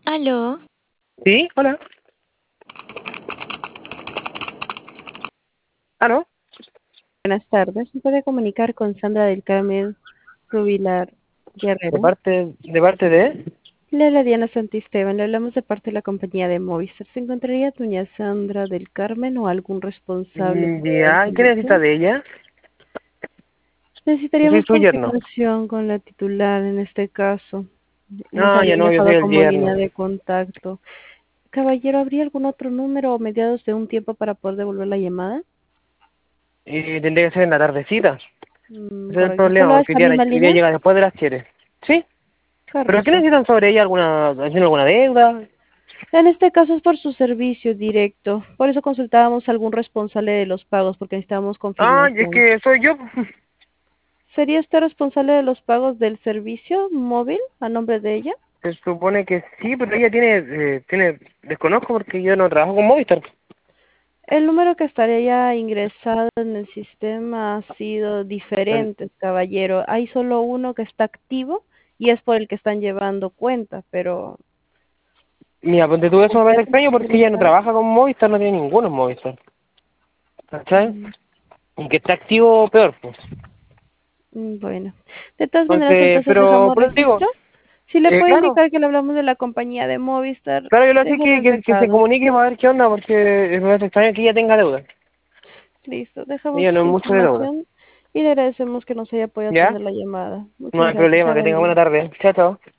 Aló, Sí, hola. ¿Aló? Buenas tardes. ¿Me puede comunicar con Sandra del Carmen Rubilar ¿De Guerrero? parte de? Le habla Diana Santisteban. Le hablamos de parte de la compañía de Movistar. ¿Se encontraría doña Sandra del Carmen o algún responsable del Ya, ¿qué necesita servicio? de ella? Yo soy Necesitaríamos su yerno. confirmación con la titular en este caso. Nos Ah, ya habían no, yo soy dejado el como línea yerno. de contacto. Caballero, ¿habría algún otro número o mediados de un tiempo para poder devolver la llamada? Y tendría que ser en la tardecita. Ese es el Correcto. problema, ¿Solo a porque esta misma hoy día línea? llega después de las 7. ¿Sí? ¿Pero qué Correcto. necesitan sobre ella? ¿Tiene alguna deuda? En este caso es por su servicio directo. Por eso consultábamos a algún responsable de los pagos, porque necesitábamos Ah, y es confirmación. que soy yo. ¿Sería usted responsable de los pagos del servicio móvil a nombre de ella? Se supone que sí, pero ella desconozco porque yo no trabajo con Movistar. El número que estaría ya ingresado en el sistema ha sido El- diferente, caballero. Hay solo uno que está activo y es por el que están llevando cuenta, pero Mira, ponte tú, eso me parece ¿podríamos extraño porque ella no ingresar? trabaja con Movistar, no tiene ninguno en Movistar. ¿Cachai? Mm, Y que está activo, peor, pues. Bueno, de todas maneras, Entonces, entonces pero dejamos por eso digo, registro. Si le puede claro, indicar que le hablamos de la compañía de Movistar, claro, yo le decía déjeme el que se recado. comunique para ver qué onda, porque me parece extraño que ella tenga deuda. Listo, dejamos Ella no es su mucho de deuda. información y le agradecemos que nos haya podido ¿Ya? atender la llamada. No Muchas hay gracias. problema, Sea que buen tenga buena día. tarde. Chao, chao.